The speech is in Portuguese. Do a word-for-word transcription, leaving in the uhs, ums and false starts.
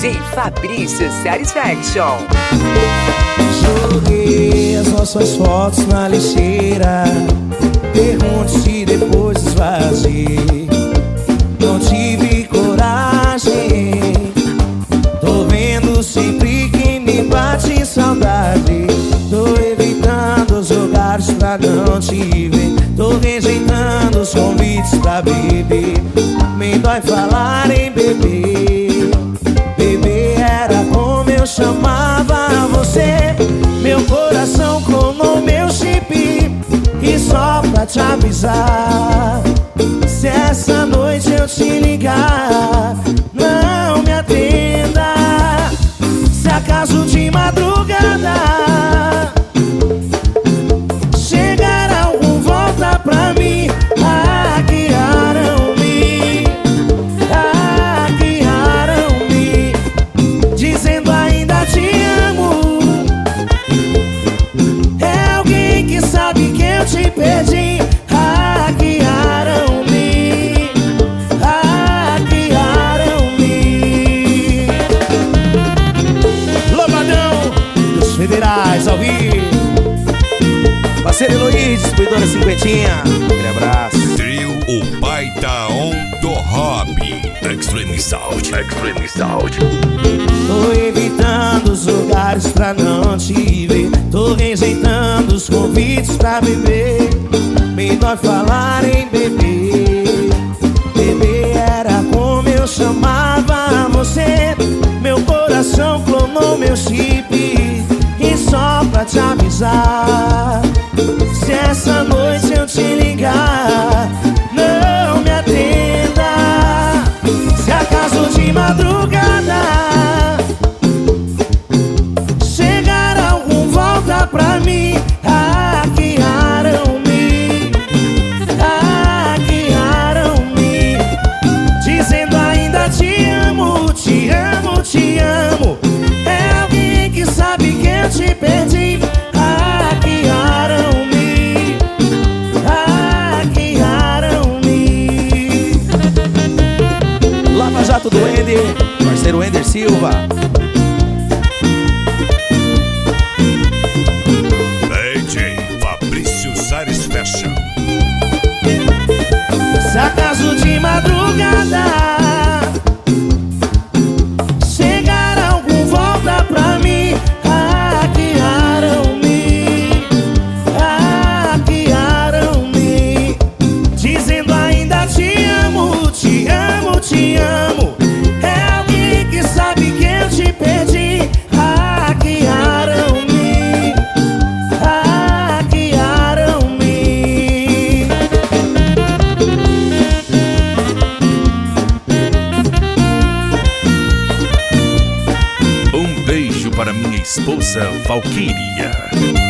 J Fabrício Satisfaction. Joguei as nossas fotos na lixeira. Pergunte se depois esvaziei. Não tive coragem. Tô vendo sempre que me bate saudade. Tô evitando os lugares pra não te ver. Tô rejeitando os convites pra beber. Me dói falar em beber. Beber era como eu chamava você. Meu coração clonou meu chip. E só pra te avisar, se essa noite eu te ligar, não me atenda. Se acaso de madrugada chegar algum, volta pra mim. Hackearam-me, hackearam-me, dizendo ainda te amo. É alguém que sabe que eu te perdi. Hackearam-me, hackearam-me. Lombadão dos Federais ao vivo. Parceiro Eloís, distribuidora cinquentinha. Aquele abraço. Trio O Baita On do Hobby. Extreme Sound, Extreme Sound. Tô evitando os lugares pra não te ver. Tô rejeitando os convites pra beber. Me dói falar em beber. Beber era como eu chamava você. Meu coração clonou meu chip. E só pra te avisar, se essa noite eu te ligar, não me atenda. Se acaso de madrugada chegar algum, volta pra mim. Hackearam-me, hackearam-me, dizendo ainda te amo, te amo, te amo. É alguém que sabe que eu te perdi. Hackearam-me, hackearam-me. Lava Jato do Ender, parceiro Ender Silva. D J Fabrício Satisfaction. Se acaso de madrugada chegar algum, volta pra mim. Hackearam-me, hackearam-me, dizendo ainda te amo, te amo, te amo. É alguém que sabe que eu te perdi. Hackearam-me, hackearam-me. Um beijo para minha esposa Valquíria.